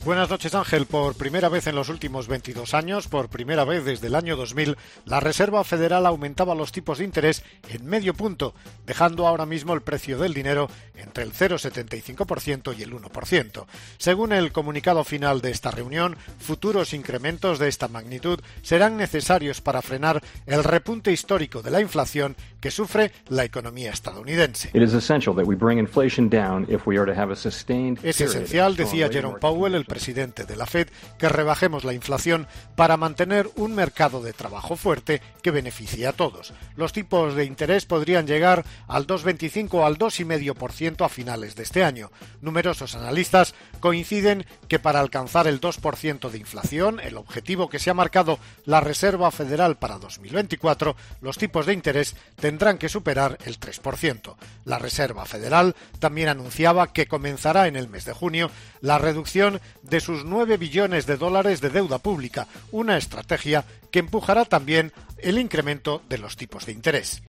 Buenas noches, Ángel. Por primera vez en los últimos 22 años, por primera vez desde el año 2000, la Reserva Federal aumentaba los tipos de interés en medio punto, dejando ahora mismo el precio del dinero entre el 0,75% y el 1%. Según el comunicado final de esta reunión, futuros incrementos de esta magnitud serán necesarios para frenar el repunte histórico de la inflación que sufre la economía estadounidense. Es esencial, decía Jerome Powell, el presidente de la Fed, que rebajemos la inflación para mantener un mercado de trabajo fuerte que beneficie a todos. Los tipos de interés podrían llegar al 2,25 o al 2,5% a finales de este año. Numerosos analistas coinciden que para alcanzar el 2% de inflación, el objetivo que se ha marcado la Reserva Federal para 2024, los tipos de interés tendrán que superar el 3%. La Reserva Federal también anunciaba que comenzará en el mes de junio la reducción de sus 9 billones de dólares de deuda pública, una estrategia que empujará también el incremento de los tipos de interés.